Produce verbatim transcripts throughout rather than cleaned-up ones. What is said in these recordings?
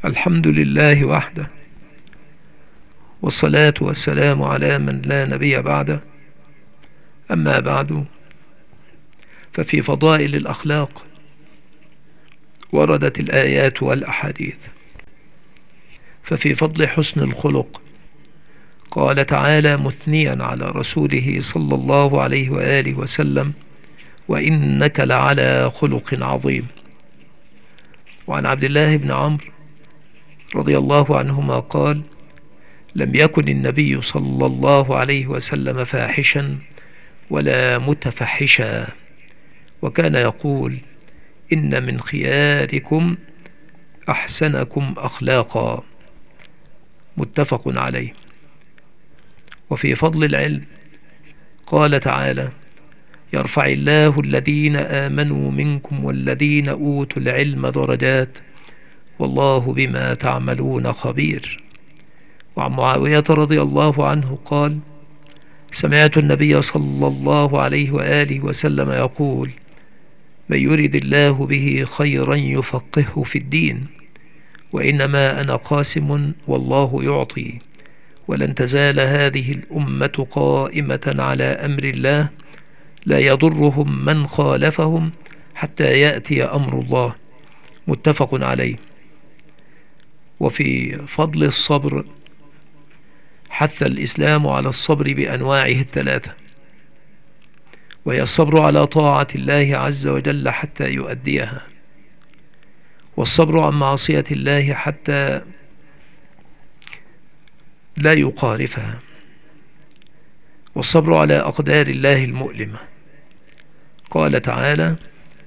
الحمد لله وحده، والصلاة والسلام على من لا نبي بعده. أما بعد، ففي فضائل الأخلاق وردت الآيات والأحاديث. ففي فضل حسن الخلق قال تعالى مثنيا على رسوله صلى الله عليه وآله وسلم: وإنك لعلى خلق عظيم. وعن عبد الله بن عمرو رضي الله عنهما قال: لم يكن النبي صلى الله عليه وسلم فاحشا ولا متفحشا، وكان يقول: إن من خياركم أحسنكم أخلاقا. متفق عليه. وفي فضل العلم قال تعالى: يرفع الله الذين آمنوا منكم والذين أوتوا العلم درجات والله بما تعملون خبير. وعن معاوية رضي الله عنه قال: سمعت النبي صلى الله عليه وآله وسلم يقول: من يرد الله به خيرا يفقهه في الدين، وإنما أنا قاسم والله يعطي، ولن تزال هذه الأمة قائمة على أمر الله لا يضرهم من خالفهم حتى يأتي أمر الله. متفق عليه. وفي فضل الصبر حث الإسلام على الصبر بأنواعه الثلاثة، وهي الصبر على طاعة الله عز وجل حتى يؤديها، والصبر عن معصية الله حتى لا يقارفها، والصبر على أقدار الله المؤلمة. قال تعالى: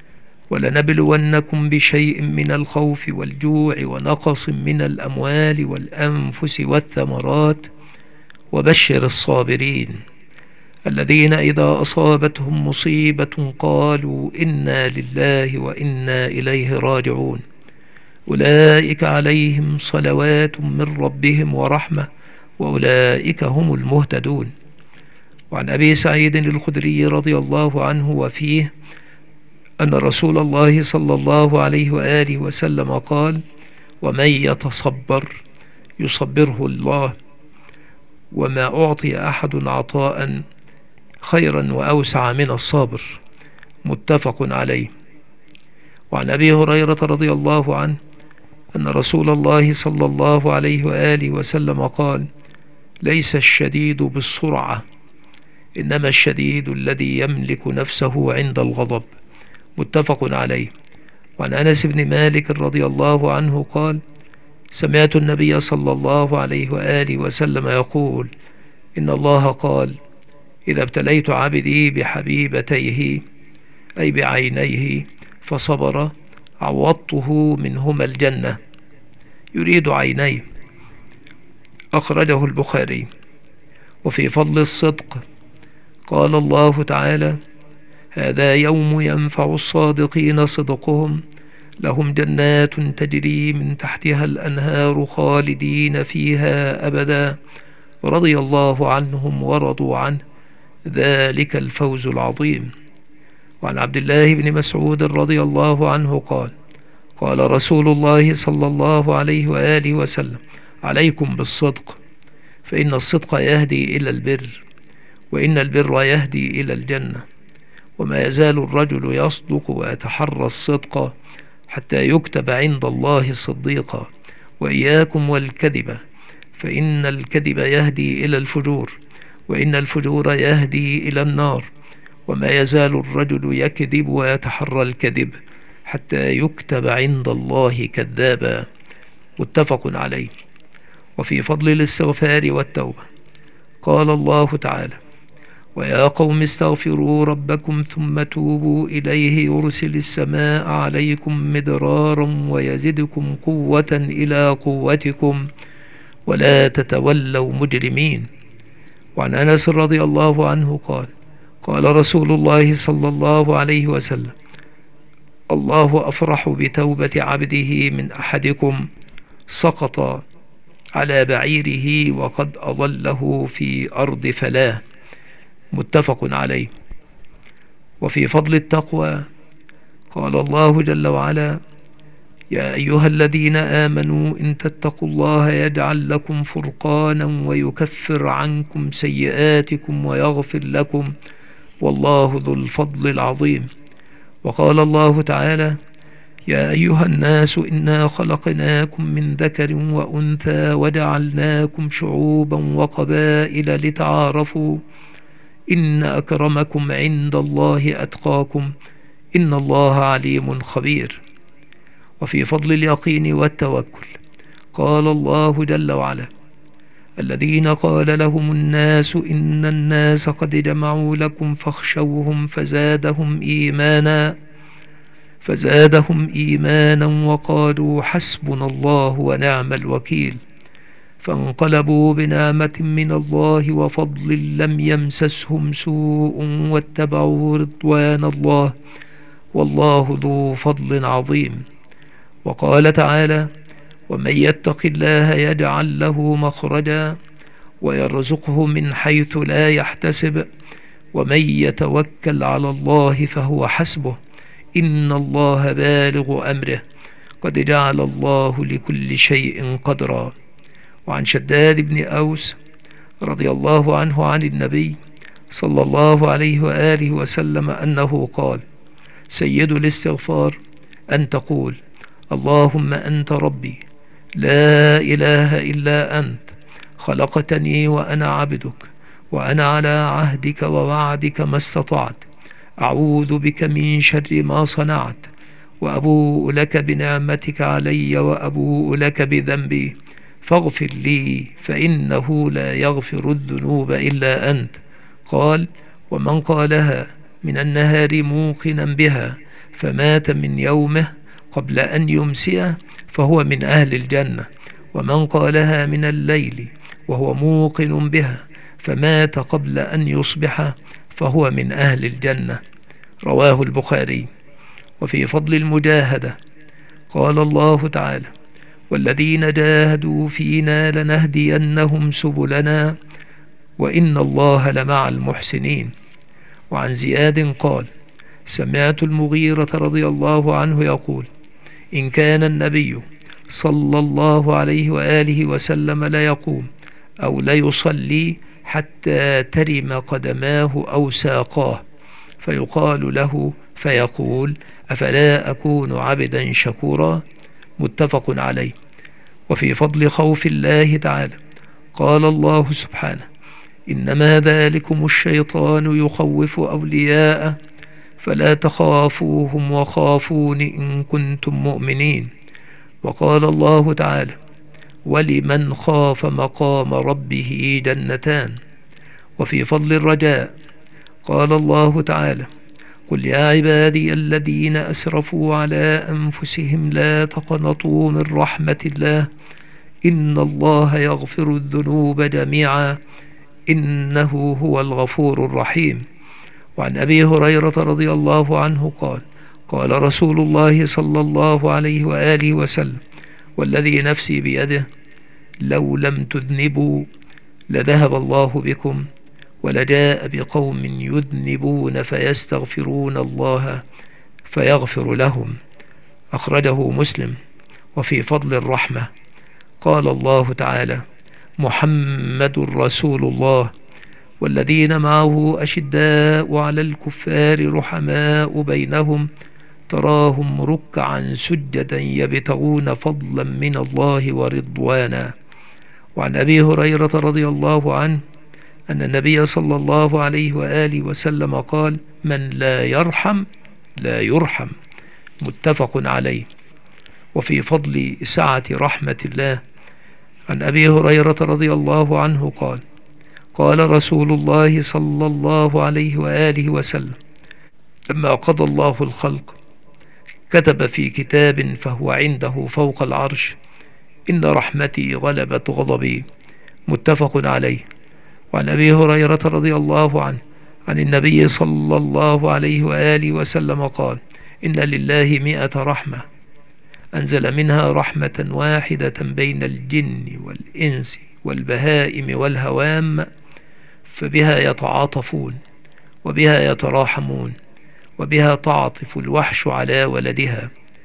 ولنبلونكم بشيء من الخوف والجوع ونقص من الأموال والأنفس والثمرات وبشر الصابرين الذين إذا أصابتهم مصيبة قالوا إنا لله وإنا إليه راجعون أولئك عليهم صلوات من ربهم ورحمة وأولئك هم المهتدون. وعن أبي سعيد الخدري رضي الله عنه وفيه أن رسول الله صلى الله عليه وآله وسلم قال: ومن يتصبر يصبره الله، وما أعطي أحد عطاء خيرا وأوسع من الصابر. متفق عليه. وعن أبي هريرة رضي الله عنه أن رسول الله صلى الله عليه وآله وسلم قال: ليس الشديد بالسرعة، إنما الشديد الذي يملك نفسه عند الغضب. متفق عليه. وعن أنس بن مالك رضي الله عنه قال: سمعت النبي صلى الله عليه وآله وسلم يقول: إن الله قال: إذا ابتليت عبدي بحبيبتيه أي بعينيه فصبر عوضته منهما الجنة، يريد عينيه. أخرجه البخاري. وفي فضل الصدق قال الله تعالى: هذا يوم ينفع الصادقين صدقهم، لهم جنات تجري من تحتها الأنهار خالدين فيها أبدا، رضي الله عنهم ورضوا عنه، ذلك الفوز العظيم. وعن عبد الله بن مسعود رضي الله عنه قال: قال رسول الله صلى الله عليه وآله وسلم: عليكم بالصدق، فإن الصدق يهدي إلى البر، وإن البر يهدي إلى الجنة، وما يزال الرجل يصدق ويتحرى الصدق حتى يكتب عند الله صديقا، وإياكم والكذب، فإن الكذب يهدي إلى الفجور، وإن الفجور يهدي إلى النار، وما يزال الرجل يكذب ويتحرى الكذب حتى يكتب عند الله كذابا. متفق عليه. وفي فضل الاستغفار والتوبة قال الله تعالى: ويا قوم استغفروا ربكم ثم توبوا إليه يرسل السماء عليكم مدرارا ويزدكم قوة إلى قوتكم ولا تتولوا مجرمين. وعن أنس رضي الله عنه قال: قال رسول الله صلى الله عليه وسلم: الله أفرح بتوبة عبده من أحدكم سقط على بعيره وقد أضله في أرض فلاه. متفق عليه. وفي فضل التقوى قال الله جل وعلا: يا أيها الذين آمنوا إن تتقوا الله يجعل لكم فرقانا ويكفر عنكم سيئاتكم ويغفر لكم والله ذو الفضل العظيم. وقال الله تعالى: يا أيها الناس إنا خلقناكم من ذكر وأنثى وجعلناكم شعوبا وقبائل لتعارفوا إن أكرمكم عند الله أتقاكم إن الله عليم خبير. وفي فضل اليقين والتوكل قال الله جل وعلا: الذين قال لهم الناس إن الناس قد جمعوا لكم فاخشوهم فزادهم إيمانا فزادهم إيمانا وقالوا حسبنا الله ونعم الوكيل فانقلبوا بنعمة من الله وفضل لم يمسسهم سوء واتبعوا رضوان الله والله ذو فضل عظيم. وقال تعالى: ومن يتق الله يجعل له مخرجا ويرزقه من حيث لا يحتسب ومن يتوكل على الله فهو حسبه إن الله بالغ أمره قد جعل الله لكل شيء قدرا. وعن شداد بن أوس رضي الله عنه عن النبي صلى الله عليه وآله وسلم أنه قال: سيد الاستغفار أن تقول: اللهم أنت ربي لا إله إلا أنت خلقتني وأنا عبدك وأنا على عهدك ووعدك ما استطعت أعوذ بك من شر ما صنعت وأبوء لك بنعمتك علي وأبوء لك بذنبي فاغفر لي فإنه لا يغفر الذنوب إلا أنت. قال: ومن قالها من النهار موقنا بها فمات من يومه قبل أن يمسيه فهو من أهل الجنة، ومن قالها من الليل وهو موقن بها فمات قبل أن يصبح فهو من أهل الجنة. رواه البخاري. وفي فضل المجاهدة قال الله تعالى: والذين جاهدوا فينا لنهدينهم سبلنا وإن الله لمع المحسنين. وعن زياد قال: سمعت المغيرة رضي الله عنه يقول: إن كان النبي صلى الله عليه وآله وسلم لا يقوم أو لا يصلي حتى ترم قدماه أو ساقاه فيقال له فيقول: أفلا أكون عبدا شكورا؟ متفق عليه. وفي فضل خوف الله تعالى قال الله سبحانه: إنما ذلكم الشيطان يخوف أولياءه فلا تخافوهم وخافون إن كنتم مؤمنين. وقال الله تعالى: ولمن خاف مقام ربه جنتان. وفي فضل الرجاء قال الله تعالى: قل يا عبادي الذين أسرفوا على أنفسهم لا تقنطوا من رحمة الله إن الله يغفر الذنوب جميعا إنه هو الغفور الرحيم. وعن أبي هريرة رضي الله عنه قال: قال رسول الله صلى الله عليه وآله وسلم: والذي نفسي بيده لو لم تذنبوا لذهب الله بكم ولجاء بقوم يذنبون فيستغفرون الله فيغفر لهم. أخرجه مسلم. وفي فضل الرحمة قال الله تعالى: محمد رسول الله والذين معه أشداء على الكفار رحماء بينهم تراهم ركعا سجدا يبتغون فضلا من الله ورضوانا. وعن أبي هريرة رضي الله عنه أن النبي صلى الله عليه وآله وسلم قال: من لا يرحم لا يرحم. متفق عليه. وفي فضل سعة رحمة الله عن أبي هريرة رضي الله عنه قال: قال رسول الله صلى الله عليه وآله وسلم: لما قضى الله الخلق كتب في كتاب فهو عنده فوق العرش: إن رحمتي غلبت غضبي. متفق عليه. وعن أبي هريرة رضي الله عنه عن النبي صلى الله عليه وآله وسلم قال: إن لله مئة رحمة أنزل منها رحمة واحدة بين الجن والإنس والبهائم والهوام فبها يتعاطفون وبها يتراحمون وبها تعطف الوحش على ولدها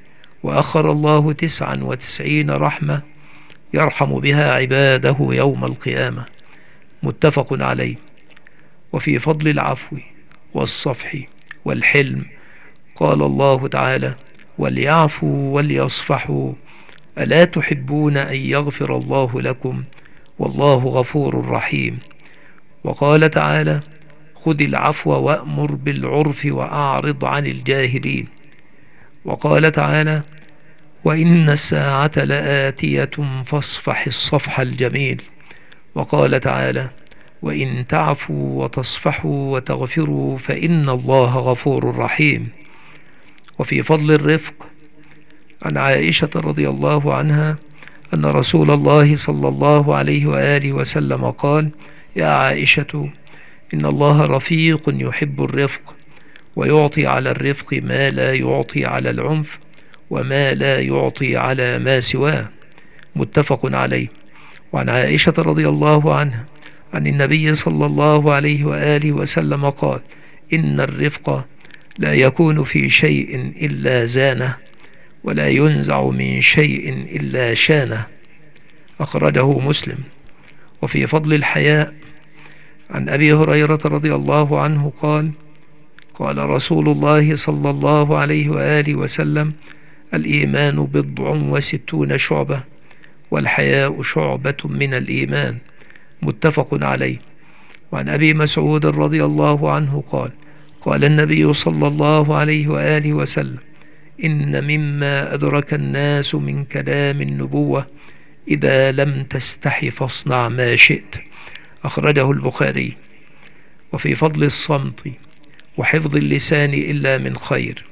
وأخر الله تسعا وتسعين رحمة يرحم بها عباده يوم القيامة، متفق عليه. وفي فضل العفو والصفح والحلم قال الله تعالى: وليعفوا وليصفحوا ألا تحبون أن يغفر الله لكم والله غفور رحيم. وقال تعالى: خذ العفو وأمر بالعرف وأعرض عن الجاهلين. وقال تعالى: وإن الساعة لآتية فاصفح الصفح الجميل. وقال تعالى: وإن تعفوا وتصفحوا وتغفروا فإن الله غفور رحيم. وفي فضل الرفق عن عائشة رضي الله عنها أن رسول الله صلى الله عليه وآله وسلم قال: يا عائشة، إن الله رفيق يحب الرفق، ويعطي على الرفق ما لا يعطي على العنف، وما لا يعطي على ما سواه، متفق عليه. وعن عائشة رضي الله عنها عن النبي صلى الله عليه وآله وسلم قال: إن الرفق لا يكون في شيء إلا زانه، ولا ينزع من شيء إلا شانه، أخرجه مسلم. وفي فضل الحياء عن أبي هريرة رضي الله عنه قال: قال رسول الله صلى الله عليه وآله وسلم: الإيمان بضع وستون شعبة، والحياء شعبة من الإيمان، متفق عليه. وعن أبي مسعود رضي الله عنه قال: قال النبي صلى الله عليه وآله وسلم: إن مما أدرك الناس من كلام النبوة إذا لم تستح فاصنع ما شئت، أخرجه البخاري. وفي فضل الصمت وحفظ اللسان إلا من خير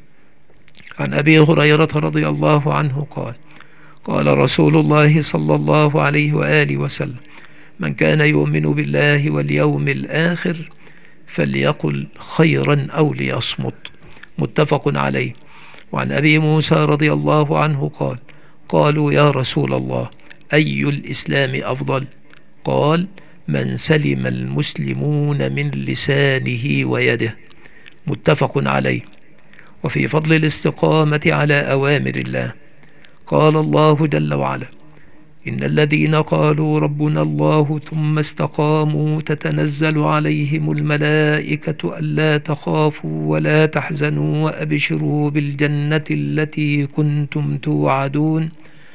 عن أبي هريرة رضي الله عنه قال: قال رسول الله صلى الله عليه وآله وسلم: من كان يؤمن بالله واليوم الآخر فليقل خيرا أو ليصمت، متفق عليه. وعن أبي موسى رضي الله عنه قال: قالوا يا رسول الله أي الإسلام أفضل؟ قال: من سلم المسلمون من لسانه ويده، متفق عليه. وفي فضل الاستقامة على أوامر الله قال الله جل وعلا: إن الذين قالوا ربنا الله ثم استقاموا تتنزل عليهم الملائكة ألا تخافوا ولا تحزنوا وأبشروا بالجنة التي كنتم توعدون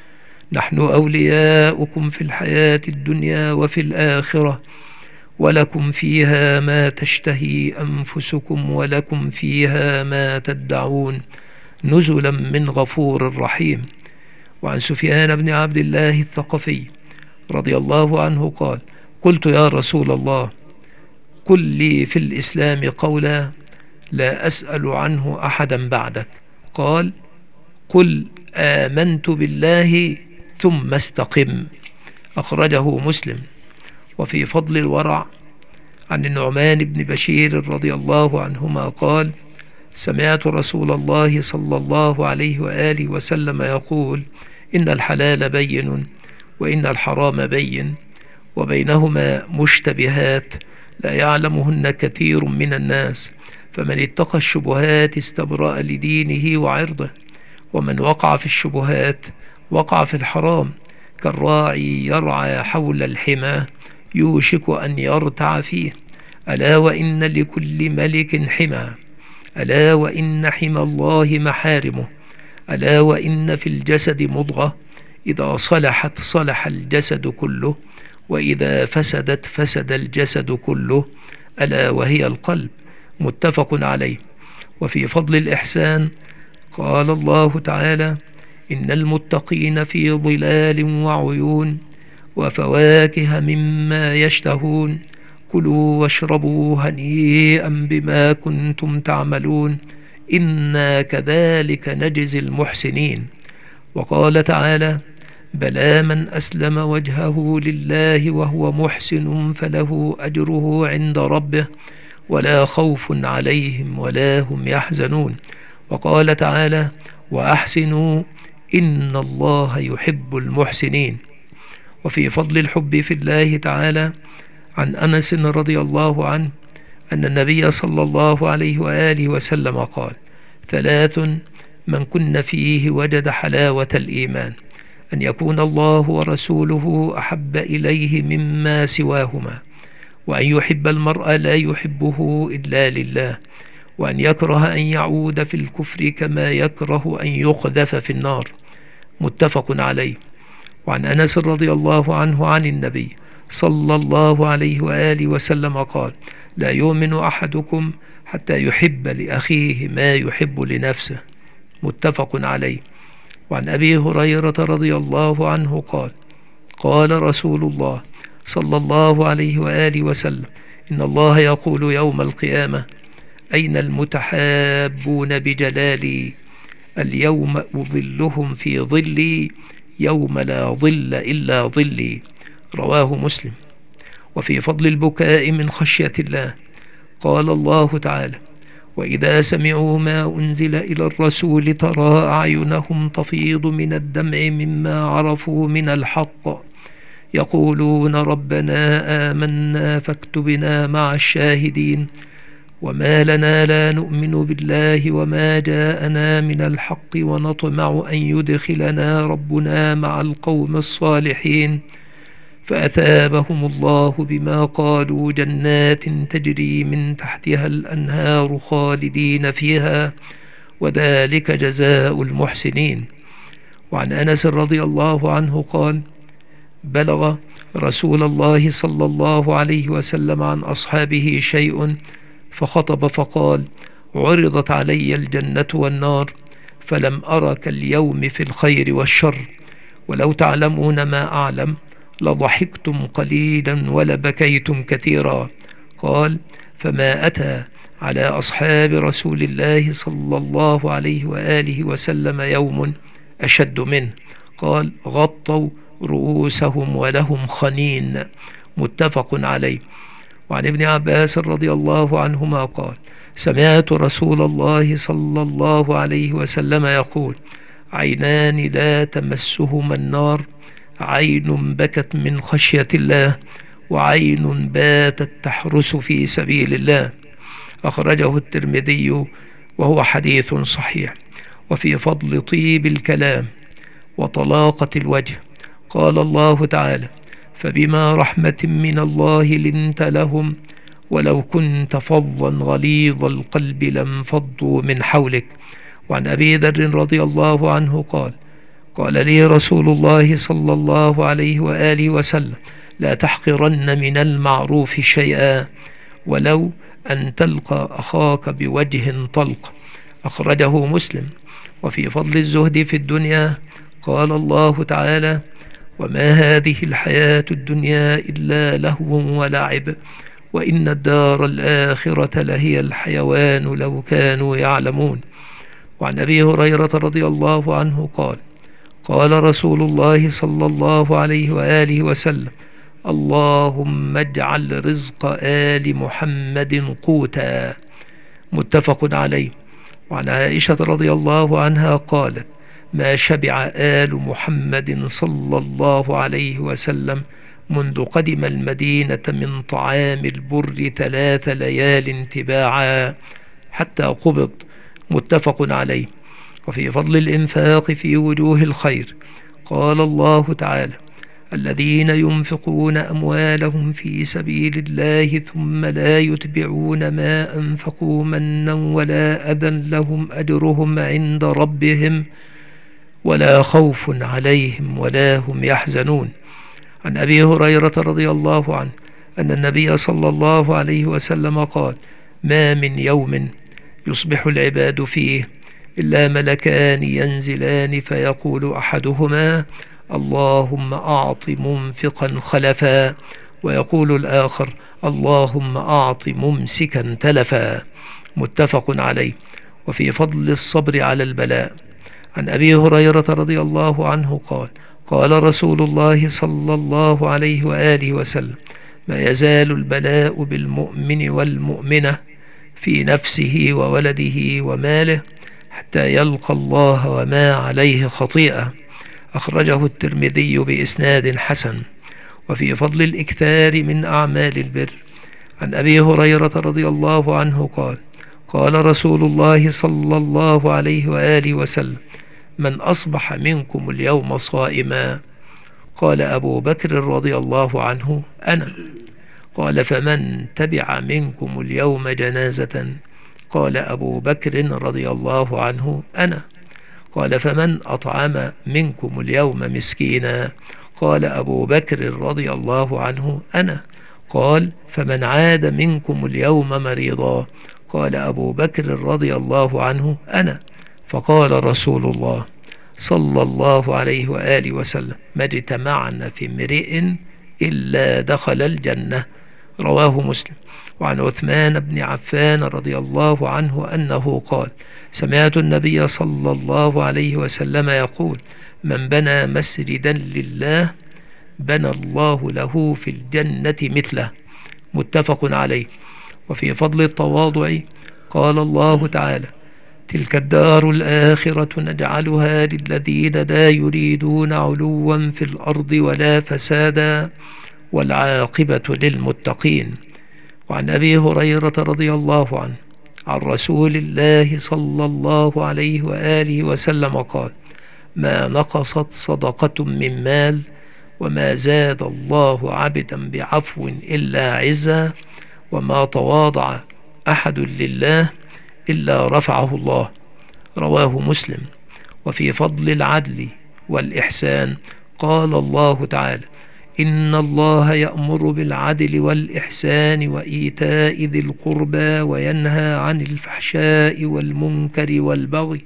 نحن أولياؤكم في الحياة الدنيا وفي الآخرة ولكم فيها ما تشتهي أنفسكم ولكم فيها ما تدعون نزلا من غفور رحيم. وعن سفيان بن عبد الله الثقفي رضي الله عنه قال: قلت يا رسول الله قل لي في الإسلام قولا لا أسأل عنه أحدا بعدك. قال: قل آمنت بالله ثم استقم، أخرجه مسلم. وفي فضل الورع عن النعمان بن بشير رضي الله عنهما قال: سمعت رسول الله صلى الله عليه وآله وسلم يقول: إن الحلال بين وإن الحرام بين وبينهما مشتبهات لا يعلمهن كثير من الناس، فمن اتقى الشبهات استبرأ لدينه وعرضه، ومن وقع في الشبهات وقع في الحرام، كالراعي يرعى حول الحمى يوشك أن يرتع فيه. ألا وإن لكل ملك حمى، ألا وإن حمى الله محارمه، ألا وإن في الجسد مضغة إذا صلحت صلح الجسد كله، وإذا فسدت فسد الجسد كله، ألا وهي القلب، متفق عليه. وفي فضل الإحسان قال الله تعالى: إن المتقين في ظلال وعيون وفواكه مما يشتهون كلوا واشربوا هنيئا بما كنتم تعملون إنا كذلك نجزي المحسنين. وقال تعالى: بلى من أسلم وجهه لله وهو محسن فله أجره عند ربه ولا خوف عليهم ولا هم يحزنون. وقال تعالى: وأحسنوا إن الله يحب المحسنين. وفي فضل الحب في الله تعالى عن أنس رضي الله عنه أن النبي صلى الله عليه وآله وسلم قال: ثلاث من كن فيه وجد حلاوة الإيمان، أن يكون الله ورسوله أحب إليه مما سواهما، وأن يحب المرء لا يحبه إلا لله، وأن يكره أن يعود في الكفر كما يكره أن يقذف في النار. متفق عليه. وعن أنس رضي الله عنه عن النبي صلى الله عليه وآله وسلم قال: لا يؤمن أحدكم حتى يحب لأخيه ما يحب لنفسه. متفق عليه. وعن أبي هريرة رضي الله عنه قال: قال رسول الله صلى الله عليه وآله وسلم: إن الله يقول يوم القيامة: أين المتحابون بجلالي؟ اليوم أظلهم في ظلي يوم لا ظل إلا ظلي. رواه مسلم. وفي فضل البكاء من خشية الله قال الله تعالى: وإذا سمعوا ما أنزل إلى الرسول ترى أعينهم تفيض من الدمع مما عرفوا من الحق يقولون ربنا آمنا فاكتبنا مع الشاهدين. وما لنا لا نؤمن بالله وما جاءنا من الحق ونطمع أن يدخلنا ربنا مع القوم الصالحين. فأثابهم الله بما قالوا جنات تجري من تحتها الأنهار خالدين فيها وذلك جزاء المحسنين. وعن أنس رضي الله عنه قال: بلغ رسول الله صلى الله عليه وسلم عن أصحابه شيء فخطب فقال: عرضت علي الجنة والنار فلم أر كاليوم في الخير والشر، ولو تعلمون ما أعلم لضحكتم قليلا ولبكيتم كثيرا. قال: فما أتى على أصحاب رسول الله صلى الله عليه وآله وسلم يوم أشد منه. قال: غطوا رؤوسهم ولهم خنين. متفق عليه. وعن ابن عباس رضي الله عنهما قال: سمعت رسول الله صلى الله عليه وسلم يقول: عينان لا تمسهما النار، عين بكت من خشية الله، وعين باتت تحرس في سبيل الله. أخرجه الترمذي وهو حديث صحيح. وفي فضل طيب الكلام وطلاقة الوجه قال الله تعالى: فبما رحمة من الله لنت لهم ولو كنت فظا غليظ القلب لانفضوا من حولك. وعن أبي ذر رضي الله عنه قال: قال لي رسول الله صلى الله عليه وآله وسلم: لا تحقرن من المعروف شيئا ولو أن تلقى أخاك بوجه طلق. أخرجه مسلم. وفي فضل الزهد في الدنيا قال الله تعالى: وما هذه الحياة الدنيا إلا لهو ولعب وإن الدار الآخرة لهي الحيوان لو كانوا يعلمون. وعن أبي هريرة رضي الله عنه قال: قال رسول الله صلى الله عليه وآله وسلم: اللهم اجعل رزق آل محمد قوتا. متفق عليه. وعن عائشة رضي الله عنها قالت: ما شبع آل محمد صلى الله عليه وسلم منذ قدم المدينة من طعام البر ثلاث ليال تباعا حتى قبض. متفق عليه. وفي فضل الإنفاق في وجوه الخير قال الله تعالى: الذين ينفقون أموالهم في سبيل الله ثم لا يتبعون ما أنفقوا منا ولا أذى لهم أجرهم عند ربهم ولا خوف عليهم ولا هم يحزنون. عن أبي هريرة رضي الله عنه أن النبي صلى الله عليه وسلم قال: ما من يوم يصبح العباد فيه إلا ملكان ينزلان فيقول أحدهما: اللهم أعط منفقا خلفا، ويقول الآخر: اللهم أعط ممسكا تلفا. متفق عليه. وفي فضل الصبر على البلاء عن أبي هريرة رضي الله عنه قال: قال رسول الله صلى الله عليه وآله وسلم: ما يزال البلاء بالمؤمن والمؤمنة في نفسه وولده وماله حتى يلقى الله وما عليه خطيئة. أخرجه الترمذي بإسناد حسن. وفي فضل الإكثار من أعمال البر عن أبي هريرة رضي الله عنه قال: قال رسول الله صلى الله عليه وآله وسلم: من أصبح منكم اليوم صائما؟ قال أبو بكر رضي الله عنه: أنا. قال: فمن تبع منكم اليوم جنازة؟ قال أبو بكر رضي الله عنه: أنا. قال: فمن أطعم منكم اليوم مسكينا؟ قال أبو بكر رضي الله عنه: أنا. قال: فمن عاد منكم اليوم مريضا؟ قال أبو بكر رضي الله عنه: أنا. فقال رسول الله صلى الله عليه وآله وسلم: ما اجتمعنا في امرئ إلا دخل الجنة. رواه مسلم. وعن عثمان بن عفان رضي الله عنه أنه قال: سمعت النبي صلى الله عليه وسلم يقول: من بنى مسجدا لله بنى الله له في الجنة مثله. متفق عليه. وفي فضل التواضع قال الله تعالى: تلك الدار الآخرة نجعلها للذين لا يريدون علوا في الأرض ولا فسادا والعاقبة للمتقين. وعن أبي هريرة رضي الله عنه عن رسول الله صلى الله عليه وآله وسلم قال: ما نقصت صدقة من مال وما زاد الله عبدا بعفو إلا عزا وما تواضع أحد لله إلا رفعه الله. رواه مسلم. وفي فضل العدل والإحسان قال الله تعالى: إن الله يأمر بالعدل والإحسان وإيتاء ذي القربى وينهى عن الفحشاء والمنكر والبغي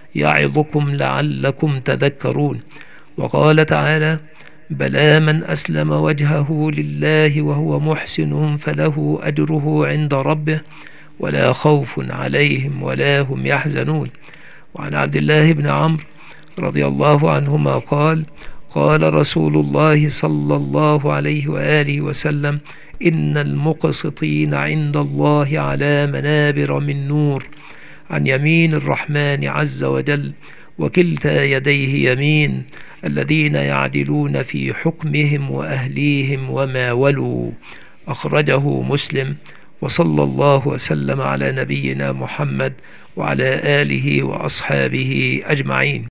يعظكم لعلكم تذكرون. وقال تعالى: بلى من أسلم وجهه لله وهو محسن فله أجره عند ربه ولا خوف عليهم ولا هم يحزنون. وعن عبد الله بن عمرو رضي الله عنهما قال: قال رسول الله صلى الله عليه وآله وسلم: إن المقسطين عند الله على منابر من نور عن يمين الرحمن عز وجل وكلتا يديه يمين، الذين يعدلون في حكمهم وأهليهم وما ولوا. أخرجه مسلم. وصلى الله وسلم على نبينا محمد وعلى آله وأصحابه أجمعين.